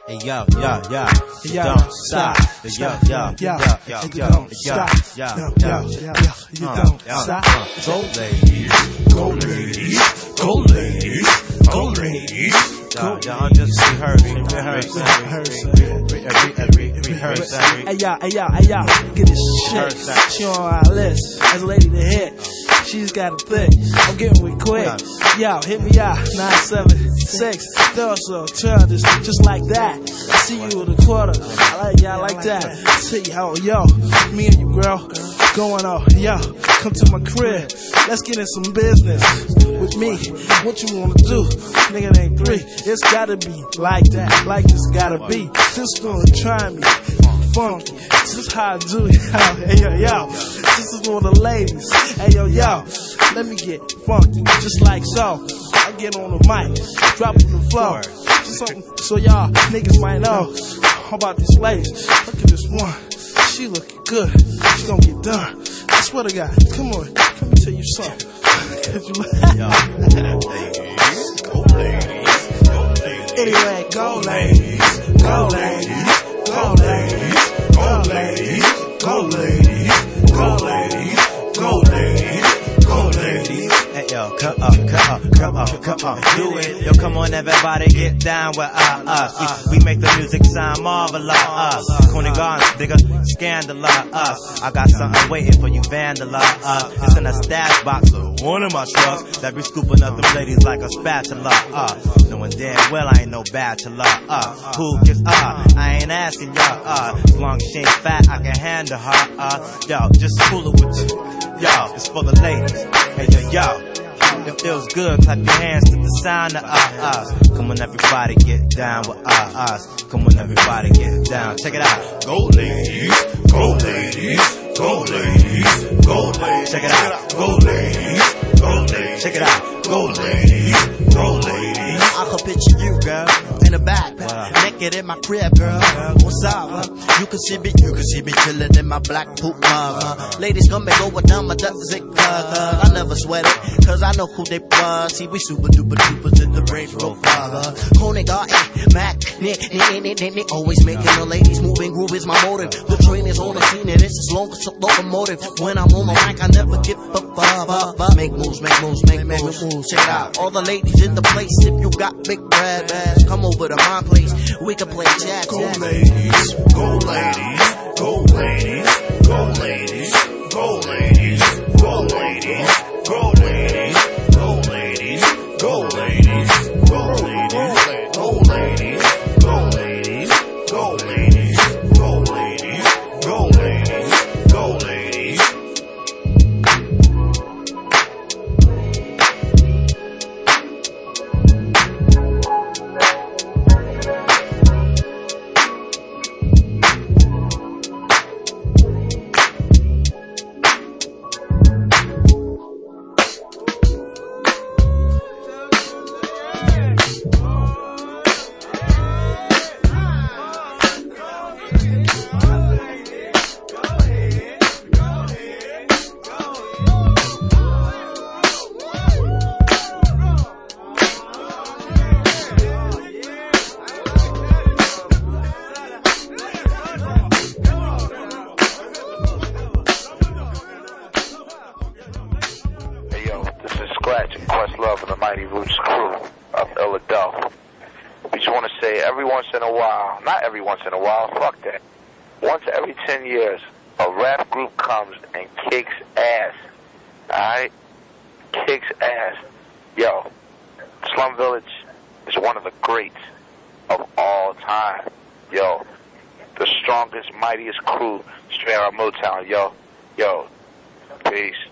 Hey yo, you don't stop. Yo, you don't stop. You don't stop. Go ladies, go ladies, go ladies, go ladies. Y'all just rehearsing. Hey y'all, get this shit. She on our list as a lady to hit. She's got a thick, I'm getting with quick. Yo, hit me out, 976. Throw so this just like that. I see you with a quarter. I like y'all like that. See how, yo, me and you, girl, going on. Yo, come to my crib. Let's get in some business with me. What you wanna do? Nigga, it ain't three. It's gotta be like that, like this gotta be. Just gonna try me. Funky, this is how I do it. Hey yo, this is for the ladies. Hey yo, let me get funky, just like so. I get on the mic, drop it the floor. Just something so y'all niggas might know. How about these ladies? Look at this one, she looking good. She gonna get done. I swear to God, come on, let me tell you something. Anyway, go ladies, go ladies. Go ladies, go ladies, go ladies, go ladies, go ladies, go ladies. Hey yo, come on, do it. Yo, come on, everybody, get down with us. We make the music sound marvelous. Coney Gardens, nigga, scandalous. I got something waiting for you, vandalize. It's in a stash box of one of my trucks that be scooping up them ladies like a spatula. Knowing damn well I ain't no bachelor. Who gives I ain't asking y'all. As long as she ain't fat, I can handle her. Yo, just cool it with you. Yo, it's for the ladies. Hey yo. It feels good, clap your hands to the sound of us. Come on, everybody, get down with us. Come on, everybody, get down. Check it out. Go ladies, go ladies, go ladies, go ladies. Check it out. Go ladies, go ladies. Check it out. Go ladies, go ladies. I could picture you, girl, in the back, naked in my crib, girl. What's up? You can see me chillin' in my black poop mug. Ladies come and go down my zig zag. I never sweat it, cause I know who they was. See, we super duper dupers in the Range Rover. Coney Garden, Mac, Nick, always making the ladies moving. Groove is my motive. The train is on the scene and it's as long as a locomotive. When I'm on the mic, I never give a fuck. Make moves. Check it out. All the ladies in the place. If you got big bread, come over to my place. We can play jazz. Go ladies, go ladies, go ladies, go ladies, go ladies, go ladies, go ladies, go ladies, go ladies, go ladies, go ladies, go ladies, go ladies, go ladies, go ladies, go ladies. Questlove and the Mighty Roots crew of Philadelphia. We just want to say every once in a while, not every once in a while, fuck that. Once every 10 years, a rap group comes and kicks ass. Alright? Kicks ass. Yo, Slum Village is one of the greats of all time. Yo, the strongest, mightiest crew straight out of Motown. Yo, peace.